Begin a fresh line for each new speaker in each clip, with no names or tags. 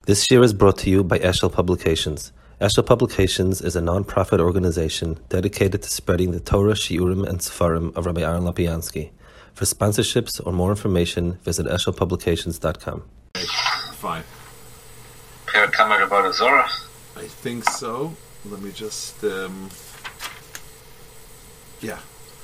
This year is brought to you by Eshel Publications. Eshel Publications is a non-profit organization dedicated to spreading the Torah, Shiurim, and Sefarim of Rabbi Aaron Lapiansky. For sponsorships or more information, visit eshelpublications.com.
Fine.
Per Kamar Avodah Zorah?
I think so. Let me just, yeah.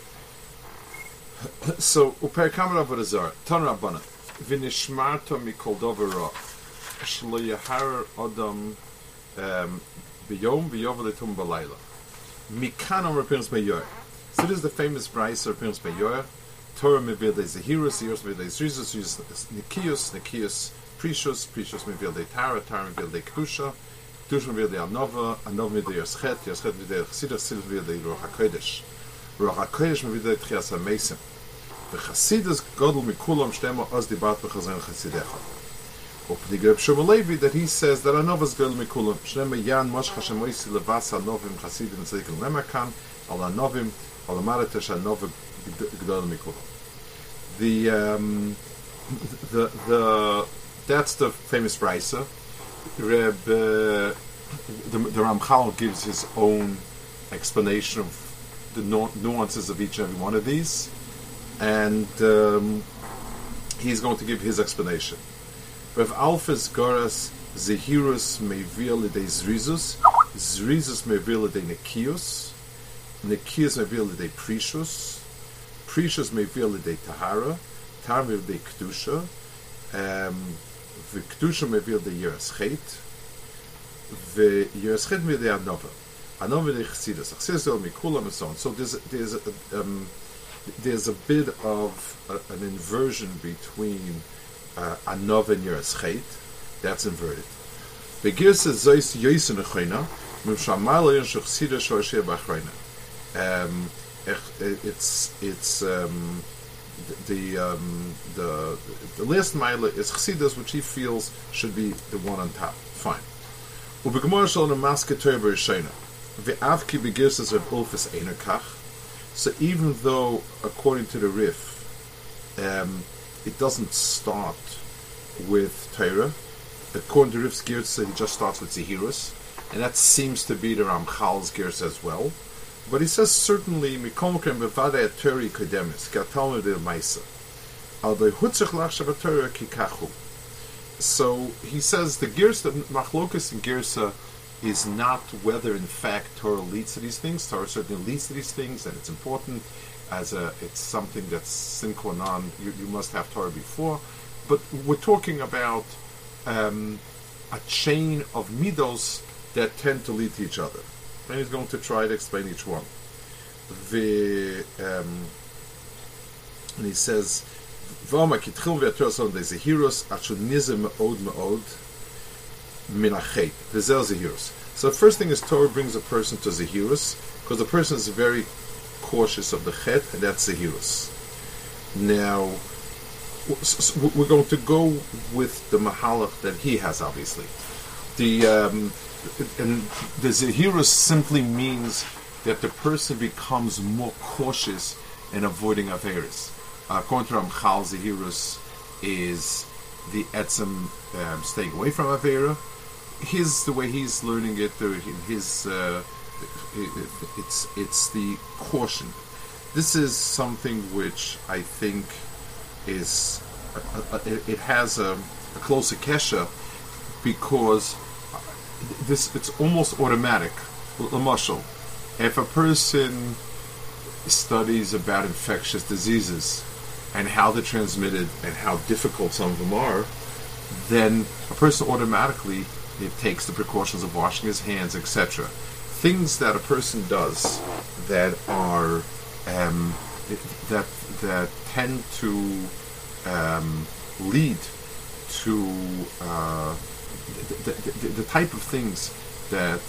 So, Per Kamar Avodah Zorah, Tan Rabbana, V'nishmarta mikol dover ra, shlo yahar adam b'yom v'yovel etum b'layla. Mikan Amar Pirns Meyor. So this is the famous Brayso of Pirns Meyor. Torah mevilde zehirus, zehirus mevilde zrizus, nikius, nikius precious, precious mevilde tara, tara mevilde kedusha, kedusha mevilde anova, anova mevilde yaschet, yaschet mevilde chassidus, chassidus mevilde ruach hakodesh, ruach hakodesh mevilde tchias hamesim. V'chassidus godel mikulam shtema oz dibat v'chazen chassidecha. Opening up Shmuel Levi that he says that anovas godel mikulam shtema yan mosh Hashem oisi levas anovim chassidim tzedik lemakan al anovim al amaratesh anova godel mikulam. The that's the famous Brayso. The Ramchal gives his own explanation of the nuances of each and every one of these, and he's going to give his explanation. Rav Alphas Goras Zehirus Mevil Lidei Zrizus, Zrizus Mevil Lidei Nekius, Nekius Mevil Lidei Precious, Precious Mevil Lidei Tahara, Tahara Mevil Lidei Kedusha, V'Kedusha Mevil Lidei Yeraschet, V'Yeraschet Mevil Lidei Anova, Anova Lidei Chassidus, Chassidus Del Mikulam, and so on. So there's a bit of an inversion between Anova and Yeraschet. That's inverted. Begirsa Zeis Yoisen Echayna, Mimshamal Yin Shechsida Shorshir Bachrayna. It's the last mile is Chassidus, which he feels should be the one on top. Fine. Ubegemor Shalom Maske Torah B'Rishayna. Ve'avki Begirsa Reb Ulfus Einerkach. So even though, according to the Rif, it doesn't start with Torah, according to Rif's Girsa, he just starts with Zehirus, and that seems to be the Ramchal's Girsa as well. But he says certainly, Mikomkrem bevadei Torah kodemis, Gatalmud de Maisa, al de hutzach lachshav Torah kikachu. So he says the Girsa, Machlokas and Girsa, is not whether in fact Torah leads to these things. Torah certainly leads to these things, and it's important it's something that's sin qua non. You must have Torah before, but we're talking about a chain of midos that tend to lead to each other, and he's going to try to explain each one. And he says, "V'ama kitchil ve'atorah son de zehirus achunizem me'od me'od." Minachet, the Zehirus. So the first thing is Torah brings a person to Zehirus, because the person is very cautious of the Chet, and that's Zehirus. Now, we're going to go with the Mahalach that he has, obviously. And the Zehirus simply means that the person becomes more cautious in avoiding Averis. According to Ramchal, Zehirus is the etzem staying away from Avera. The way he's learning it, it's the caution. This is something which I think is it has a closer kesha, because it's almost automatic. L'mashal, if a person studies about infectious diseases and how they're transmitted and how difficult some of them are, then a person automatically takes the precautions of washing his hands, etc. Things that a person does that are that tend to lead to the type of things that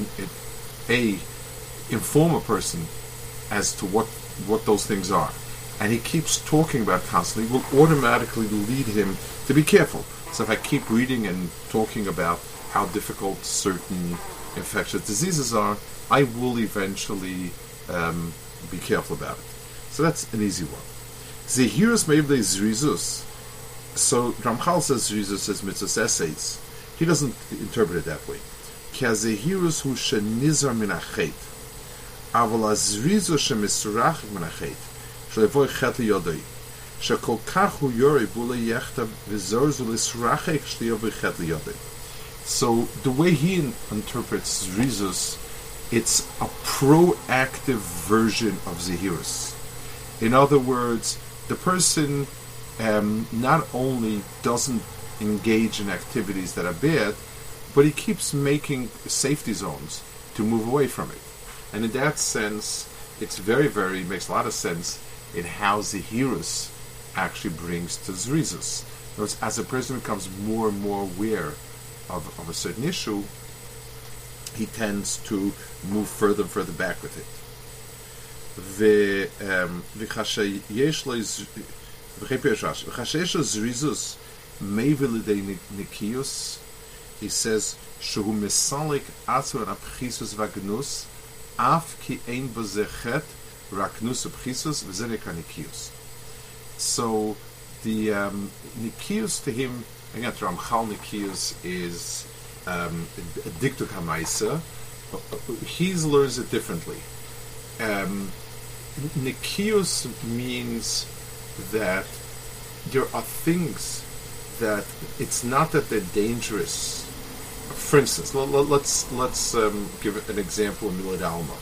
inform a person as to what those things are, and he keeps talking about it constantly, will automatically lead him to be careful. So if I keep reading and talking about how difficult certain infectious diseases are, I will eventually be careful about it. So that's an easy one. Zehirus meivdei zrizus. So Ramchal says zrizus as mitzvahs essays. He doesn't interpret it that way. Ki hazehirus hu shenizar min hachet, aval hazrizo shemisrachik min hachet, shlevoy chet liyodoi, shekol kach hu yori bule yechtav v'zorzu lisrachik shliyovoy chet liyodoi. So the way he interprets zrizus, it's a proactive version of zehirus. In other words, the person not only doesn't engage in activities that are bad, but he keeps making safety zones to move away from it. And in that sense, it's makes a lot of sense in how zehirus actually brings to zrizus. In other words, as a person becomes more and more aware of a certain issue, he tends to move further and further back with it. He says, "Shehu misalik atzur apchisus vagnus, af ki ein bozechet raknus apchisus v'zenek nikius." So the nikius to him, again, Ramchal nikius is a diktuk hamaisa. He learns it differently. Nikius means that there are things that it's not that they're dangerous. For instance, let's give an example of Milad Alma.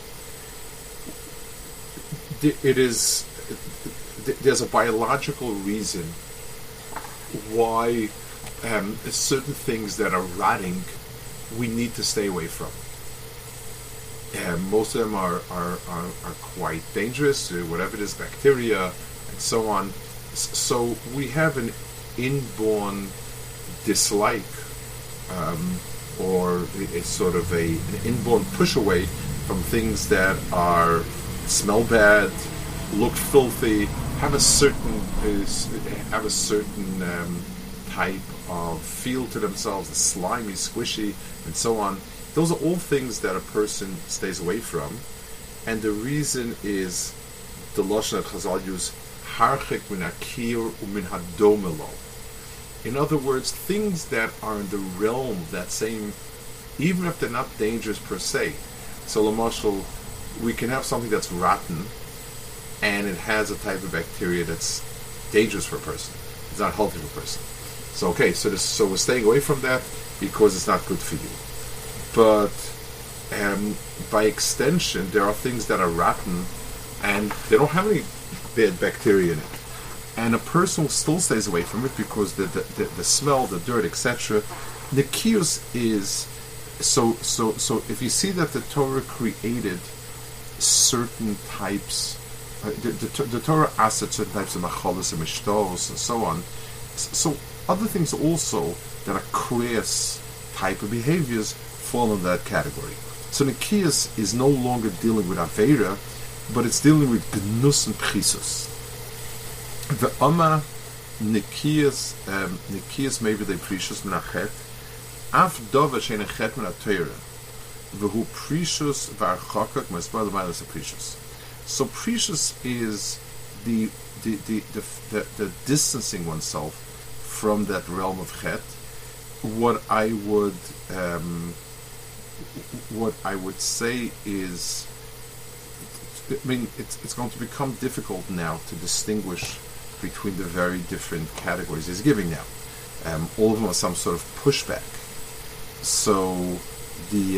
There's a biological reason why certain things that are rotting we need to stay away from. Most of them are quite dangerous, whatever it is, bacteria and so on. So we have an inborn dislike, or it's sort of an inborn push away from things that smell bad, look filthy, have a certain type of feel to themselves, slimy, squishy, and so on. Those are all things that a person stays away from, and the reason is the Lashon that Chazal use, harchik min hakir umin hadomelo. In other words, things that are in the realm of that same, even if they're not dangerous per se. So, l'mashal, we can have something that's rotten, and it has a type of bacteria that's dangerous for a person. It's not healthy for a person. So, okay, so we're staying away from that because it's not good for you. But by extension, there are things that are rotten, and they don't have any bad bacteria in it. And a person still stays away from it because the smell, the dirt, etc. Nikius is so. If you see that the Torah created certain types, the Torah asked certain types of macholos and mishtos and so on. So other things also that are kriyas type of behaviors fall in that category. So Nikius is no longer dealing with Aveira, but it's dealing with Gnus and Pchisus. The Amma Nikius maybe they precious Menachet, Af Dova Shenachet Menatera, Vehu Precious Varchakak Masbar the Milas of Precious. So Precious is the distancing oneself from that realm of Chet. What I would say is, I mean, it's going to become difficult now to distinguish between the very different categories he's giving now. All of them are some sort of pushback. So the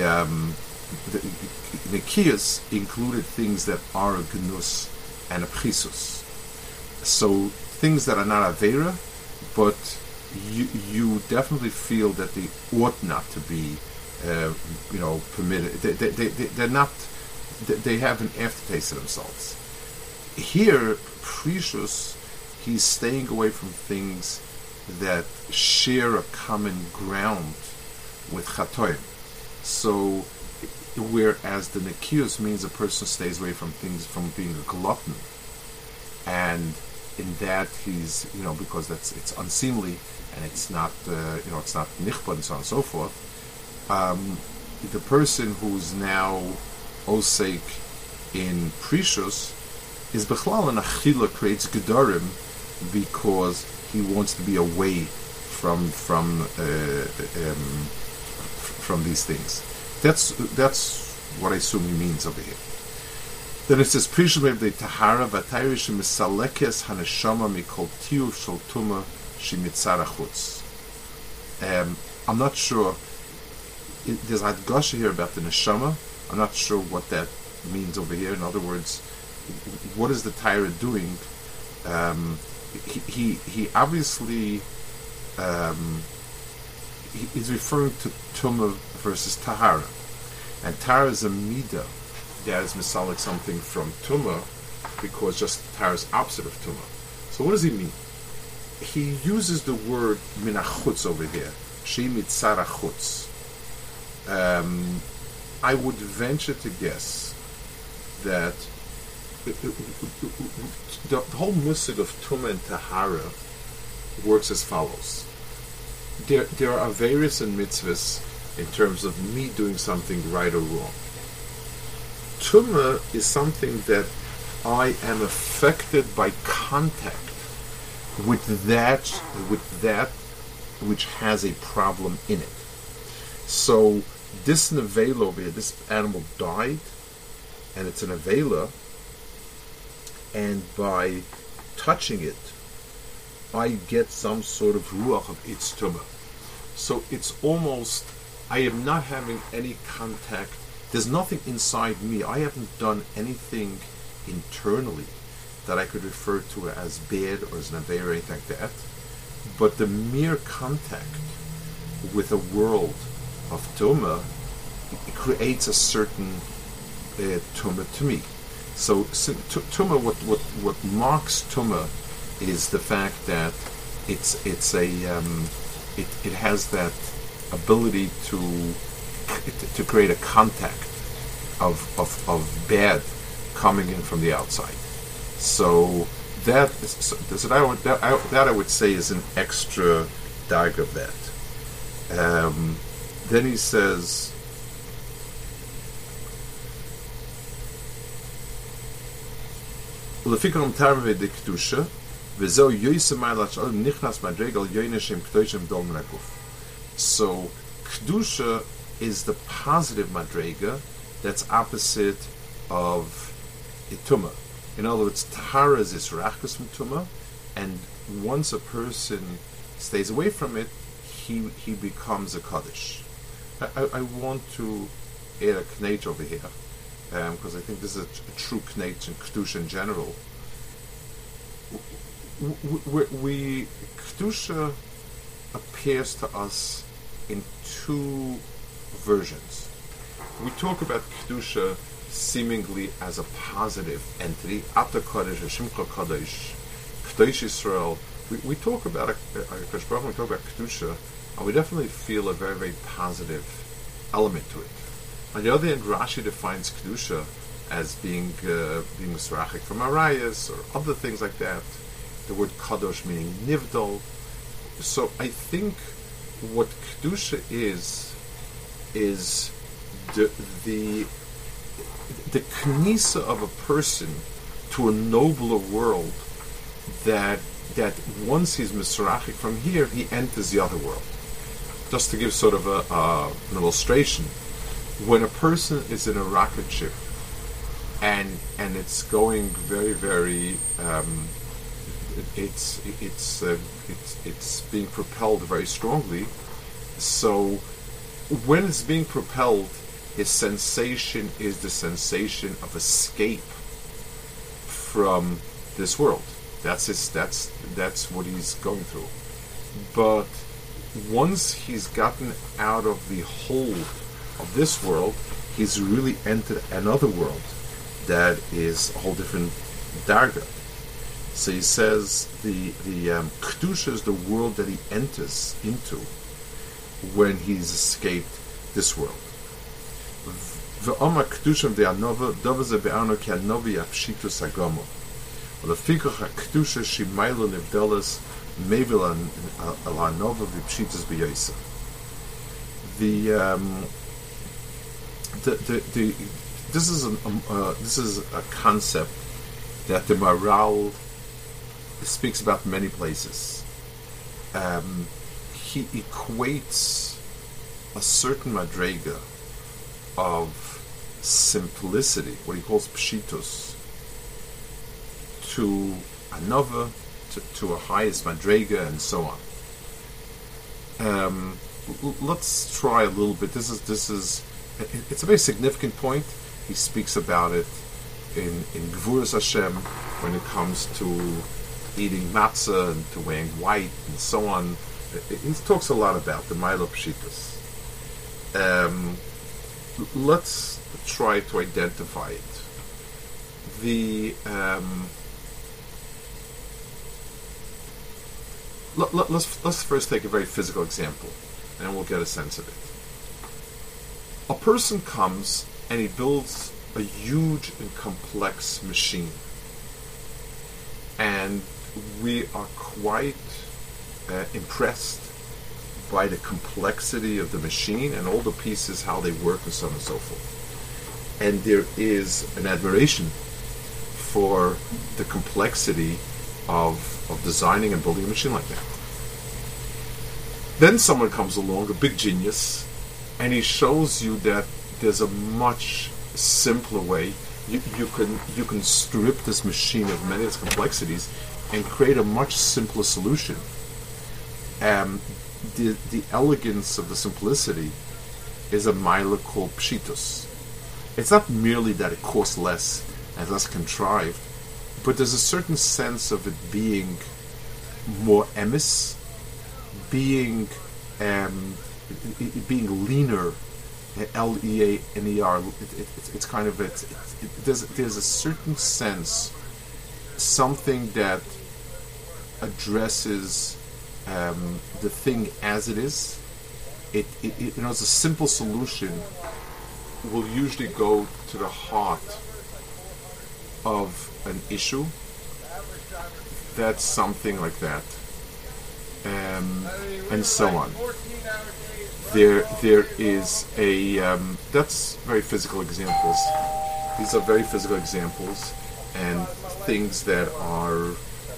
Nikias included things that are a Gnus and a Pchisus. So things that are not Aveira, but you definitely feel that they ought not to be permitted. They're not. They have an aftertaste of themselves. Here, Precious, he's staying away from things that share a common ground with Chatoim. So, whereas the Nikius means a person stays away from things, from being a glutton, and in that he's, because it's unseemly and it's not, it's not nichbah and so on and so forth. The person who's now osek in Precious is Bechlal and Achila creates Gedarim because he wants to be away from these things. That's what I assume he means over here. Then it says, "Prishim de tahara v'tayrish misalekes haneshama mikol tiu shel tuma shemitzara chutz." I'm not sure. There's adgasha here about the neshama. I'm not sure what that means over here. In other words, what is the Torah doing? He obviously he's referring to Tumah versus Tahara, and Tahara is a midah that is misalik something from Tumah, because just Tahara is opposite of Tumah. So what does he mean? He uses the word minachutz over here, she mitzara chutz. I would venture to guess that the whole musig of Tumah and Tahara works as follows. There are various in mitzvahs in terms of me doing something right or wrong. Tumah is something that I am affected by contact with that which has a problem in it. So this nevela over here, this animal died, and it's an nevela, and by touching it, I get some sort of ruach of its tumah. So it's almost, I am not having any contact. There's nothing inside me. I haven't done anything internally that I could refer to as bad or as neveh or anything like that. But the mere contact with a world of tumah, it creates a certain tumah to me. So tumah, what marks tumah is the fact that it has that ability to create a contact of bad coming in from the outside. So that I would say is an extra dag of that. Then he says, "Lefikam tarve de kedusha, v'zeu yoysemay lachal nichnas madregal yoyneshem kedoshim dol menaguf." So kedusha is the positive madrega that's opposite of tumah. In other words, tahara is rachus from tumah, and once a person stays away from it, he becomes a kaddish. I want to add a knate over here, because I think this is a true knate in kedusha in general. Kedusha appears to us in two versions. We talk about kedusha seemingly as a positive entity, Ata Kodesh, Shimcha Kodesh, Kedosh Yisrael. We talk about we talk about kedusha, and we definitely feel a very, very positive element to it. On the other hand, Rashi defines kedusha as being misrachik from arayas or other things like that. The word kadosh meaning nivdal. So I think what kedusha is the knisa of a person to a nobler world, that once he's misrachik from here, he enters the other world. Just to give sort of an illustration, when a person is in a rocket ship and it's going very, very, it's being propelled very strongly. So when it's being propelled, his sensation is the sensation of escape from this world. That's what he's going through. But once he's gotten out of the hold of this world, he's really entered another world that is a whole different darga. So he says the kedusha is the world that he enters into when he's escaped this world. Ve'omar kedusha de'anova doveze be'ano ki anovi apshitus agamo. Lefikach kedusha shimaylo nivdelas mevil alanova v'pshitus b'yoisa. This is a concept that the Maral speaks about in many places. he equates a certain madrega of simplicity, what he calls pshitus, to another, to a highest madrega, and so on. Let's try a little bit. This is it's a very significant point. He speaks about it in Gvuras Hashem when it comes to eating matzah and to wearing white and so on. He talks a lot about the Milo Pshitas. Let's try to identify it. Let's first take a very physical example, and we'll get a sense of it. A person comes and he builds a huge and complex machine, and we are quite impressed by the complexity of the machine and all the pieces, how they work, and so on and so forth. And there is an admiration for the complexity of designing and building a machine like that. Then someone comes along, a big genius, and he shows you that there's a much simpler way. You can strip this machine of many of its complexities and create a much simpler solution. The elegance of the simplicity is a mila called pshitus. It's not merely that it costs less and less contrived, but there's a certain sense of it being more emis, being leaner, Leaner. It's kind of there's a certain sense, something that addresses the thing as it is. It's a simple solution will usually go to the heart of an issue. That's something like that, and so on. There is a that's very physical examples. These are very physical examples and things that are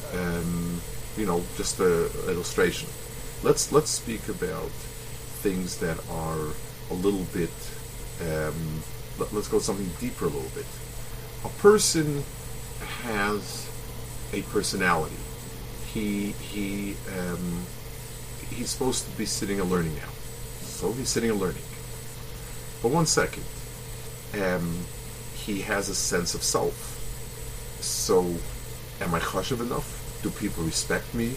just an illustration. Let's speak about things that are a little bit. Let's go something deeper a little bit. A person has a personality. He's supposed to be sitting and learning now. So he's sitting and learning. But 1 second, he has a sense of self. So, am I chashuv enough? Do people respect me?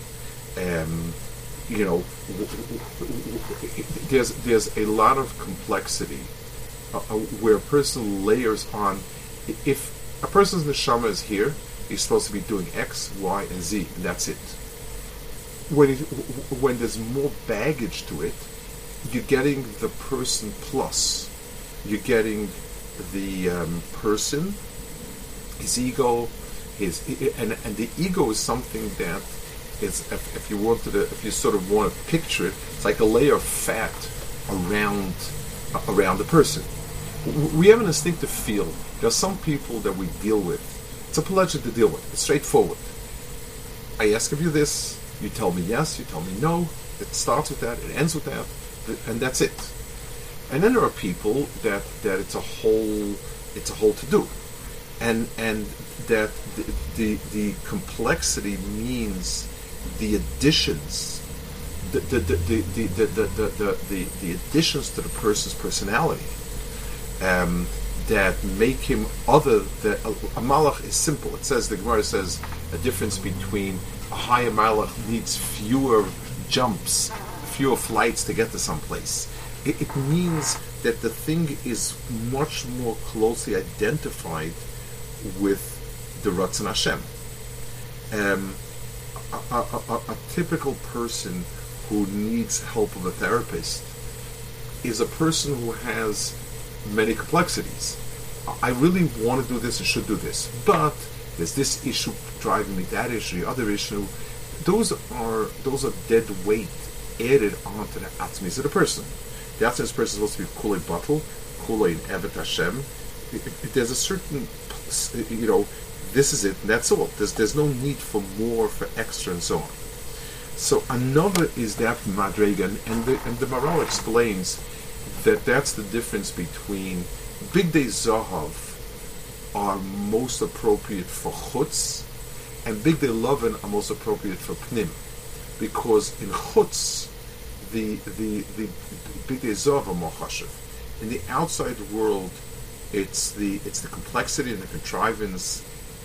There's a lot of complexity where a person layers on. If a person's neshama is here, he's supposed to be doing X, Y, and Z, and that's it. When there's more baggage to it, you're getting the person plus. You're getting the person, his ego, and the ego is something that is, if you sort of want to picture it, it's like a layer of fat around the person. We have an instinctive feel. There are some people that we deal with. It's a pleasure to deal with. It's straightforward. I ask of you this, you tell me yes, you tell me no. It starts with that, it ends with that, and that's it. And then there are people that it's a whole to do, and that the complexity means the additions, the additions to the person's personality, that make him other. That a malach is simple. It says, the Gemara says, a difference between a higher malach needs fewer jumps, fewer flights to get to some place. It means that the thing is much more closely identified with the Ratzon Hashem. A typical person who needs help of a therapist is a person who has many complexities. I really want to do this and should do this, but there's this issue driving me, that issue, the other issue. Those are dead weight added onto the atzmis of the person. The atzmis person is supposed to be kulei batel, kulei evet Hashem. There's a certain, this is it, and that's all. There's no need for more, for extra, and so on. So another is that madrega, and the Maral explains that that's the difference between Bigdei Zahav are most appropriate for chutz, and Bigdei Lovin are most appropriate for pnim, because in chutz the Bigdei Zahav are more chashuv. In the outside world, it's the complexity and the contrivance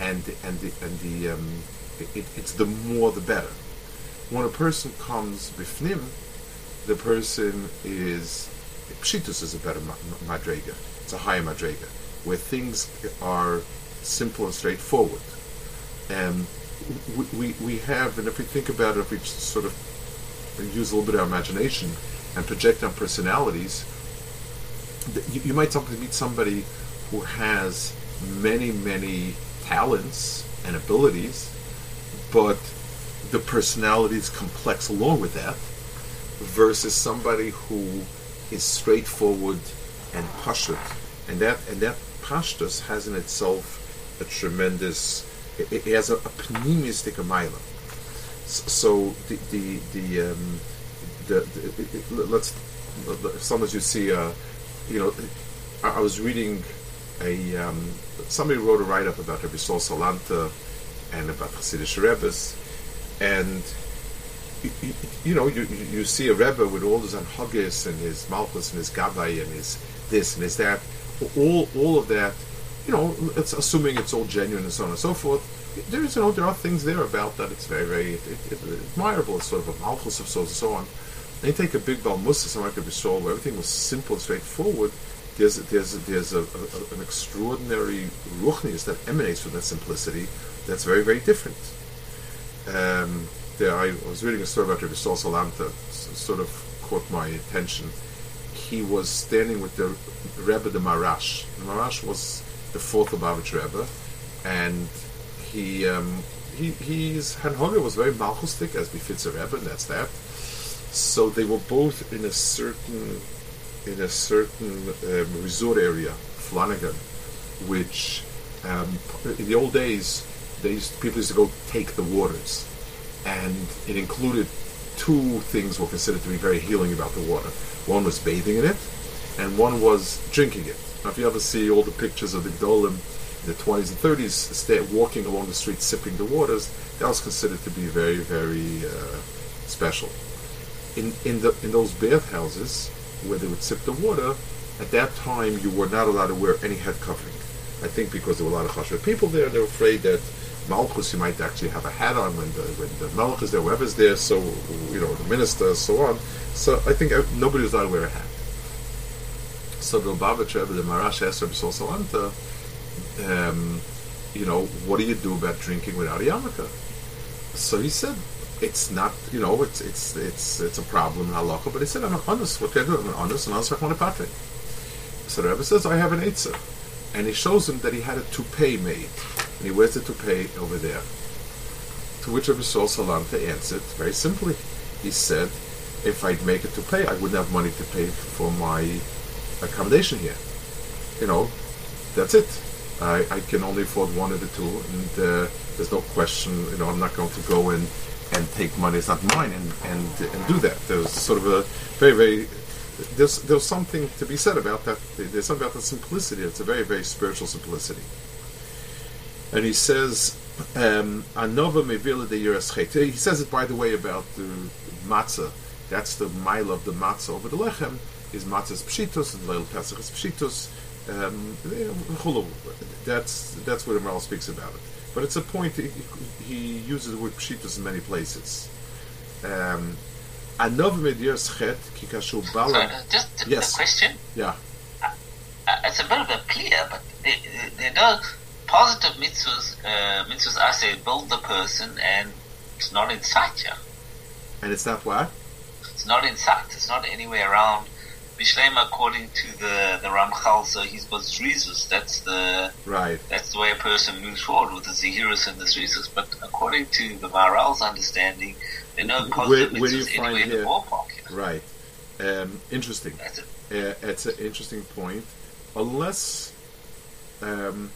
it's the more the better. When a person comes bifnim, the person is pshitus is a better madrega. It's a higher madrega where things are simple and straightforward. And we have, and if we think about it, if we sort of use a little bit of our imagination and project on personalities, you might meet somebody who has many talents and abilities, but the personality is complex along with that, versus somebody who is straightforward and pashut, and that pashtus has in itself a tremendous. It has a pneumistic amayla. So let's sometimes you see I was reading somebody wrote a write-up about Rabbi Sol Salanta and about Chassidish Rebbes, and you see a Rebbe with all his anhagis and his malchus and his gabay and his this and his that, all of that, it's assuming it's all genuine and so on and so forth. There are things there about that. It's very admirable. It's sort of a malchus of so on. And you take a big Bal Musa, something like Rabbi Sol, where everything was simple and straightforward. There's an extraordinary ruchnius that emanates from that simplicity that's very different. I was reading a story about Rabbi Sol Salanta, sort of caught my attention. He was standing with the Rebbe, the Marash. The Marash was the fourth Lubavitch Rebbe, and his Hanhoga was very malchustic, as befits a Rebbe, and that's that. So they were both in a certain resort area, Flanagan, which in the old days people used to go take the waters, and it included two things were considered to be very healing about the water. One was bathing in it, and one was drinking it. Now, if you ever see all the pictures of the Gdolim in the 20s and 30s walking along the street sipping the waters, that was considered to be very special. In those bathhouses where they would sip the water, at that time you were not allowed to wear any head covering. I think because there were a lot of chashuv people there, they were afraid that Malchus, you might actually have a hat on when the Melech is there, whoever's there, so, the minister, so on. So I think nobody was allowed to wear a hat. So the Lubavitch Rebbe, the Marash, asked Rabbi Sol Salanta, what do you do about drinking without a yarmulke? So he said, it's not, it's a problem in halacha, but he said, I'm honest. What can I do? I'm honest, and honest like Monopatre. So the Rebbe says, I have an eitzah. And he shows him that he had a toupee made, and he wears the toupee over there. To which Rabbi Sol Salanta answered very simply. He said, if I'd make a toupee, I wouldn't have money to pay for my accommodation here. That's it. I can only afford one of the two, and there's no question. I'm not going to go and take money. It's not mine, and do that. There's sort of a very there's something to be said about that. There's something about the simplicity. It's a very spiritual simplicity. And he says, "Anova mevila de yiras." He says it, by the way, about the matzah. That's the mile of the matzah over the lechem. Is matzah's pshitos and leil pesach is pshitos. That's where the Maral speaks about it. But it's a point. He uses the word pshitos in many places.
Just
yes.
a question.
Yeah.
It's a bit of a clear, but there are positive mitzvahs. Mitzvahs I say build the person, and it's not in sight here.
And it's not what?
It's not in sight. It's not anywhere around. Bishleim, according to the Ramchal, so he's got zrizus. That's the way a person moves forward with the zihirus and the zrizus. But according to the Maral's understanding, there are no positive mitzvahs anywhere in the ballpark.
Right. Interesting.
That's it.
It's an interesting point. Unless, I'm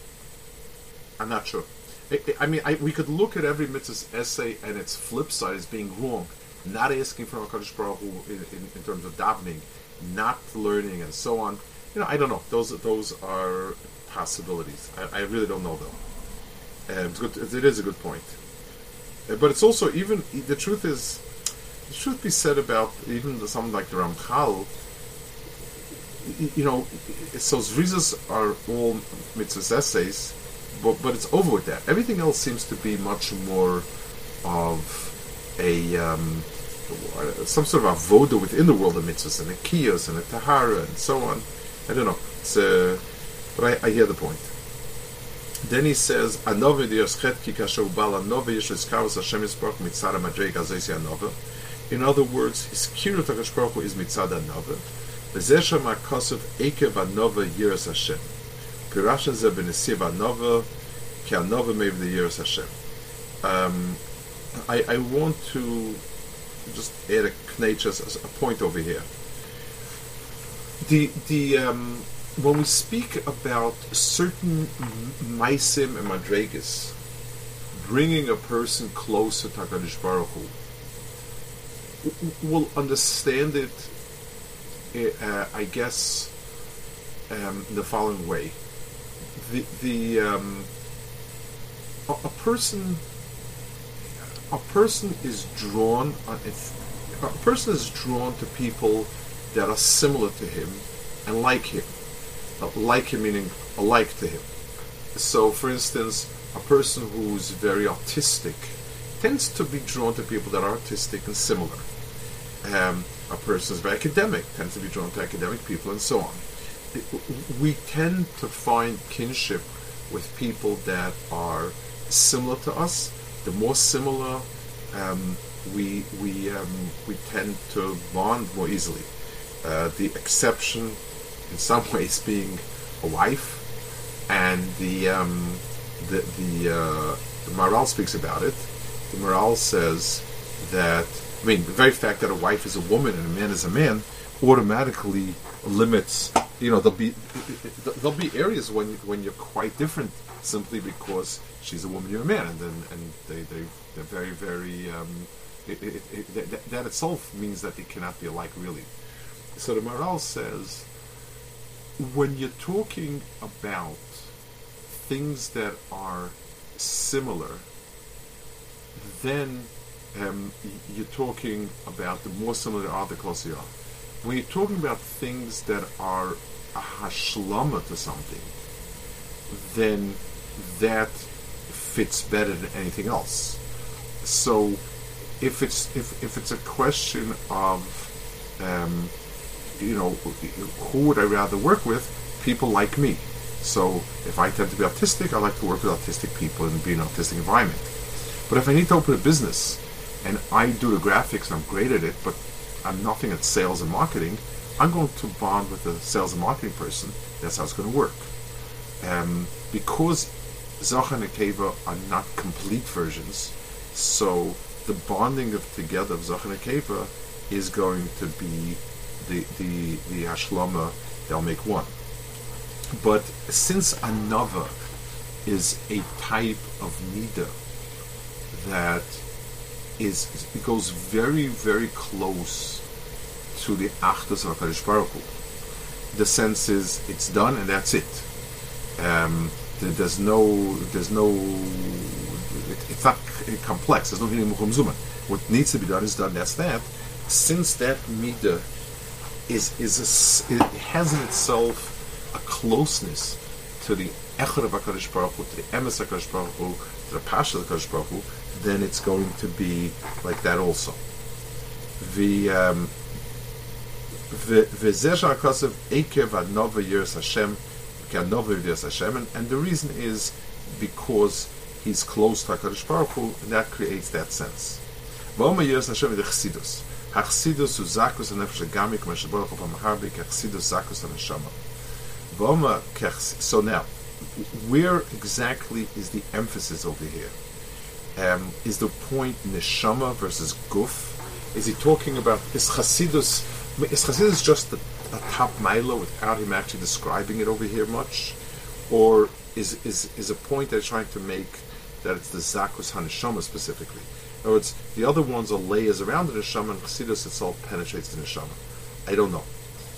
not sure. We could look at every mitzvah's essay and its flip side as being wrong. not asking from HaKadosh Baruch Hu in terms of davening, not learning, and so on. I don't know. Those are possibilities. I really don't know though. It's good. It is a good point. But it's also even the truth be said about even something like the Ramchal. So Zrizas are all mitzvahs essays, but it's over with that. Everything else seems to be much more of a some sort of avoda within the world of mitzvahs and a kiyos and a tahara and so on. I don't know. It's but I hear the point. Then he says, "Anove di'aschetki kasher ubal anove yishlis kavos Hashem yisparach mitzad ha'madreg azaysi anove." In other words, his kirut HaKadosh Baruch Hu is mitzad anove. V'zeh shama kosev ekev anove yiras Hashem. Pirashin zeh b'nesiv anove ki anove meiv the yiras Hashem. I want to just add a point over here. When we speak about certain maisim and madregas bringing a person closer to HaKadosh Baruch Hu, we'll understand it, I guess, in the following way. A person is drawn to people that are similar to him and like him. Like him meaning alike to him. So, for instance, a person who's very artistic tends to be drawn to people that are artistic and similar. A person who's very academic tends to be drawn to academic people, and so on. We tend to find kinship with people that are similar to us. The more similar, we tend to bond more easily. The exception, in some ways, being a wife, and the Maharal speaks about it. The Maharal says that, the very fact that a wife is a woman and a man is a man automatically limits. There'll be areas when you're quite different simply because she's a woman, you're a man, and they're very, very. That itself means that they cannot be alike, really. So the Maharal says, when you're talking about things that are similar, then you're talking about the more similar they are, the closer you are. When you're talking about things that are a hashlama to something, then that fits better than anything else. So if it's a question of who would I rather work with? People like me. So if I tend to be autistic, I like to work with autistic people and be in an autistic environment. But if I need to open a business and I do the graphics and I'm great at it, but I'm nothing at sales and marketing, I'm going to bond with a sales and marketing person. That's how it's going to work. Because Zohar and Nekeva are not complete versions, so the bonding together of Zohar and Nekeva is going to be the Hashlama. They'll make one. But since Anava is a type of Nida that it goes very, very close to the Achdus of HaKadosh Baruch Hu, the sense is it's done and that's it. There's no. It's not complex. There's no Hinei Muchum Zuman. What needs to be done is done. That's that. Since that Midah it has in itself a closeness to the Echad of HaKadosh Baruch Hu, to the Emes HaKadosh Baruch Hu, to the Pasha of HaKadosh Baruch Hu, then it's going to be like that also. And the reason is because he's close to HaKadosh Baruch Hu, and that creates that sense. Hachsidus uzakus anefesh agami k'masher baruch hu p'maharbi k'chsidus zakus aneshama. So now, where exactly is the emphasis over here? Is the point neshama versus guf? Is he talking about is Chassidus just a top milo without him actually describing it over here much, or is a point they're trying to make that it's the zakus haneshama specifically? In other words, the other ones are layers around the neshama, and Chassidus itself penetrates the neshama. I don't know.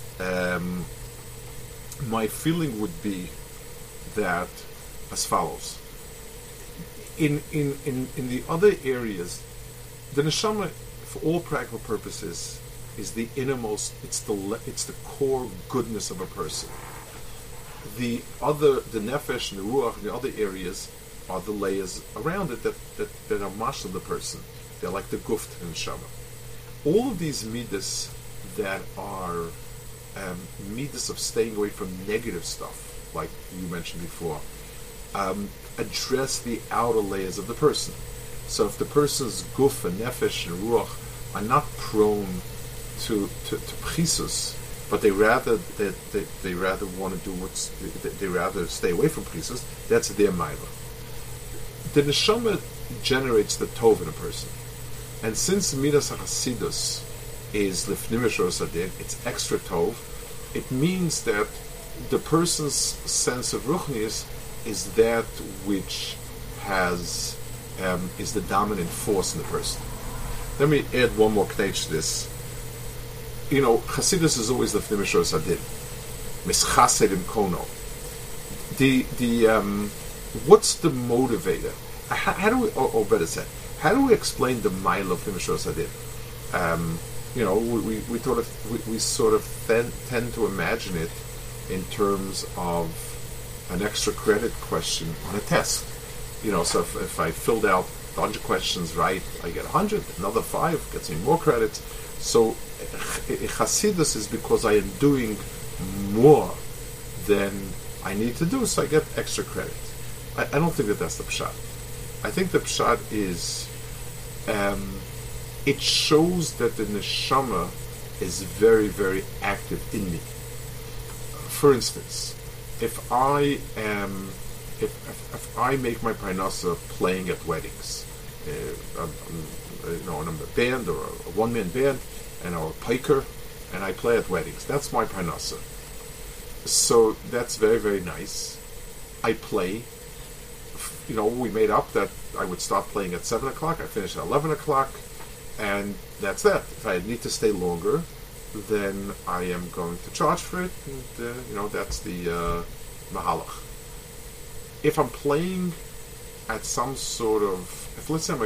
My feeling would be that as follows. In the other areas, the neshama, for all practical purposes, is the innermost. It's the core goodness of a person. The nefesh and the ruach and the other areas are the layers around it that are mashal the person. They're like the guft and neshama. All of these midas that are midas of staying away from negative stuff, like you mentioned before, address the outer layers of the person. So if the person's guf and nefesh and ruach are not prone to pchisus, but they rather want to do they rather stay away from pchisus, that's their maila. The neshama generates the tov in a person, and since midas hachasidus is lifnimish rosadin, it's extra tov. It means that the person's sense of ruchnius is that which has is the dominant force in the person. Let me add one more knetch to this. Chasidus is always the fnimish rosadin, mischasedim kono. What's the motivator? How do we, or better said, how do we explain the mile of fnimish rosadin? We sort of tend to imagine it in terms of an extra credit question on a test. So if I filled out 100 questions right, I get 100. Another 5 gets me more credits. So Chasidus is because I am doing more than I need to do, so I get extra credit. I don't think that's the pshat. I think the pshat is it shows that the neshama is very, very active in me. For instance, if I make my parnasa playing at weddings, I'm a band or a one-man band, and I'm a piker, and I play at weddings. That's my parnasa. So that's very, very nice. I play. We made up that I would start playing at 7 o'clock. I finish at 11 o'clock, and that's that. If I need to stay longer, then I am going to charge for it, and that's the mahalach. If I'm playing at some sort of, if let's say I'm a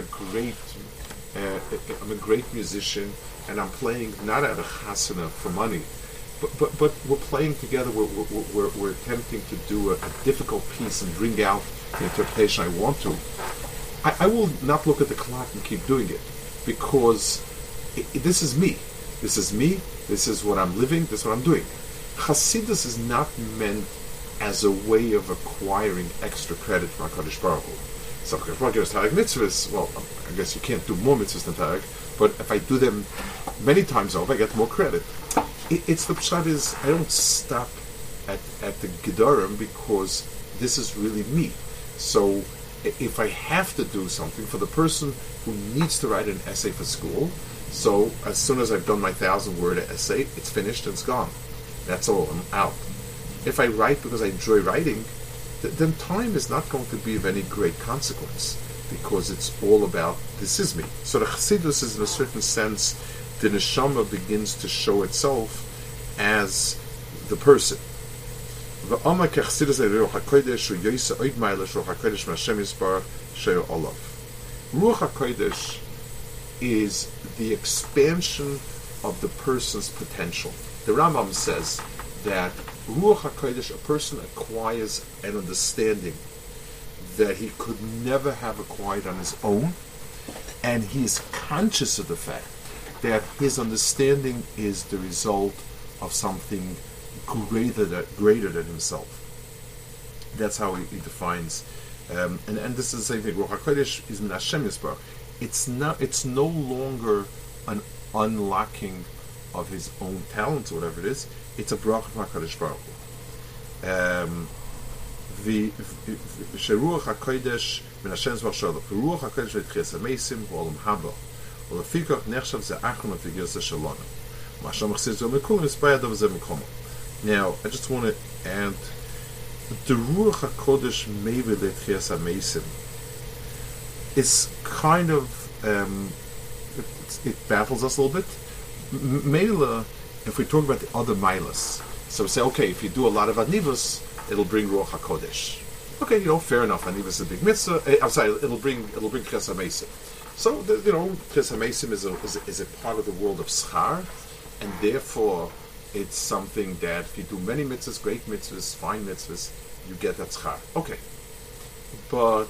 great musician, and I'm playing not at a chasana for money, but we're playing together. We're attempting to do a difficult piece and bring out the interpretation I want to. I will not look at the clock and keep doing it, because this is me. This is me. This is what I'm living. This is what I'm doing. Chasidus is not meant as a way of acquiring extra credit from HaKadosh Baruch Hu. So HaKadosh Baruch Hu gives Tarek mitzvahs. Well, I guess you can't do more mitzvahs than Tarek, but if I do them many times over, I get more credit. It's the pshat is, I don't stop at the Gedorim, because this is really me. So if I have to do something for the person who needs to write an essay for school, so as soon as I've done my 1,000-word essay, it's finished and it's gone. That's all, I'm out. If I write because I enjoy writing, then time is not going to be of any great consequence, because it's all about, this is me. So the Chassidus is, in a certain sense, the neshama begins to show itself as the person. Ruach HaKodesh is the expansion of the person's potential. The Rambam says that Ruach HaKodesh, a person acquires an understanding that he could never have acquired on his own, and he is conscious of the fact that his understanding is the result of something greater than himself. That's how he defines, and this is the same thing. Ruach HaKodesh is min Hashem Yisbarach. It's no longer an unlocking of his own talents or whatever it is. It's a bracha from HaKadosh Baruch Hu. The Ruach HaKodesh min Hashem Yisbarach. Ruach HaKodesh v'tchias hamesim v'olam haba. Ulefikach nechshav ze achron v'tigir ze shalom. Ma'ashem chsiz v'mekulim v'spayadav ze mekomo. Now, I just want to add, the Ruach HaKodesh meive v'tchias hamesim is kind of it baffles us a little bit. Mela, if we talk about the other milas, so we say, okay, if you do a lot of anivus, it'll bring Ruach HaKodesh. Okay, fair enough. Anivus is a big mitzvah. I'm sorry, it'll bring Ches HaMeisim. So, Ches HaMeisim is a part of the world of schar, and therefore it's something that if you do many mitzvahs, great mitzvahs, fine mitzvahs, you get that schar. Okay, but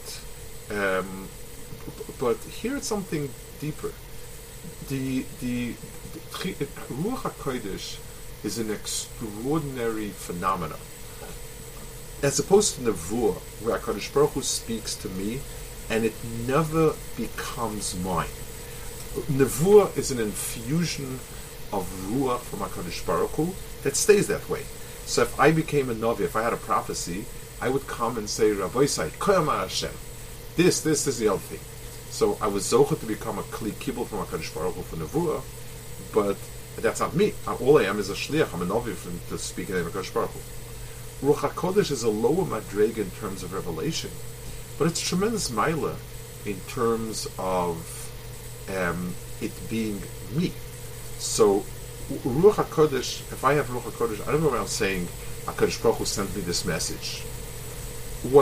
here it's something deeper. The Ruach HaKodesh is an extraordinary phenomenon. As opposed to Nevuah, where HaKadosh Baruch Hu speaks to me, and it never becomes mine. Nevuah is an infusion of Ruach from HaKadosh Baruch Hu that stays that way. So if I became a Navi, if I had a prophecy, I would come and say, Rabbi Isai, Koyama Hashem. This is the other thing. So I was zocher to become a Kli Kibbul from HaKadosh Baruch Hu for Nevuah, but that's not me. All I am is a Shliach. I'm a Navi to speak in the name of HaKadosh Baruch Hu. Ruach HaKodesh is a lower madrega in terms of revelation, but it's tremendous maila in terms of it being me. So Ruach HaKodesh, if I have Ruach HaKodesh, I don't go around saying HaKadosh Baruch Hu sent me this message. What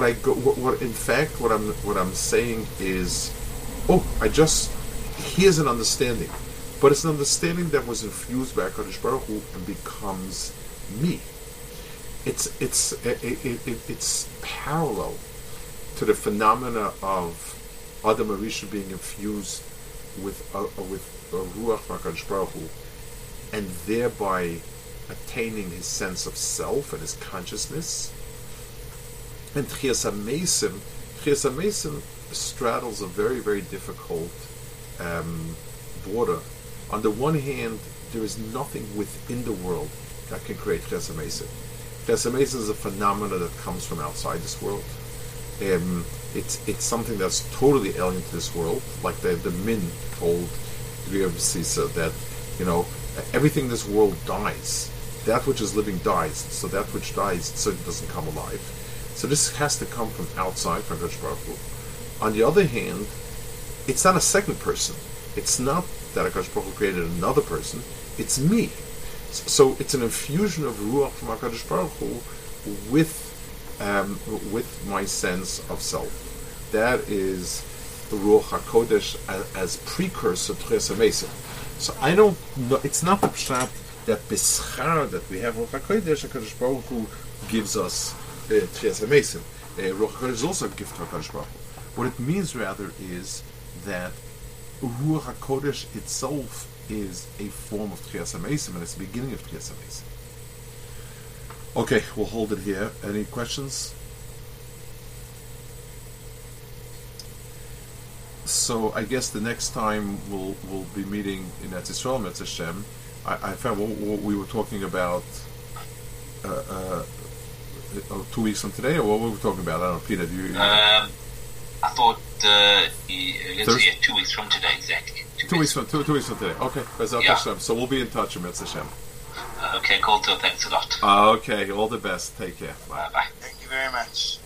I'm saying is, here's an understanding, but it's an understanding that was infused by HaKadosh Baruch Hu and becomes me. It's parallel to the phenomena of Adam Arisha being infused with Ruach HaKadosh Baruch Hu, and thereby attaining his sense of self and his consciousness. And Tchias HaMeisim straddles a very, very difficult border. On the one hand, there is nothing within the world that can create Tchias HaMeisim. Tchias HaMeisim is a phenomenon that comes from outside this world. It's something that's totally alien to this world, like the Min told Reb Sisa that everything in this world dies. That which is living dies, so that which dies certainly doesn't come alive. So this has to come from outside, from HaKadosh Baruch Hu. On the other hand, it's not a second person. It's not that HaKadosh Baruch Hu created another person. It's me. So it's an infusion of Ruach from HaKadosh Baruch Hu with my sense of self. That is the Ruach HaKodesh as precursor to Tchias HaMeisim. So I don't know, it's not the pshat that beschar that we have Ruach HaKodesh, HaKadosh Baruch Hu gives us Tchias HaMeisim. Ruach HaKodesh is also a gift to HaKadosh Baruch Hu. What it means rather is that Ruach HaKodesh itself is a form of Tchias HaMeisim, and it's the beginning of Tchias HaMeisim. Okay, we'll hold it here. Any questions? So I guess the next time we'll be meeting in Eretz Yisrael, Metz Hashem. I found what we were talking about 2 weeks from today, or what were we talking about? I don't know, Peter, do you...
I thought, let's see, 2 2 weeks from today, exactly. 2 weeks from
today. Okay, Bezat Hashem. So we'll be in touch, Metz Hashem.
Okay, cool, thanks a lot.
Okay, all the best. Take care.
Bye.
Thank you very much.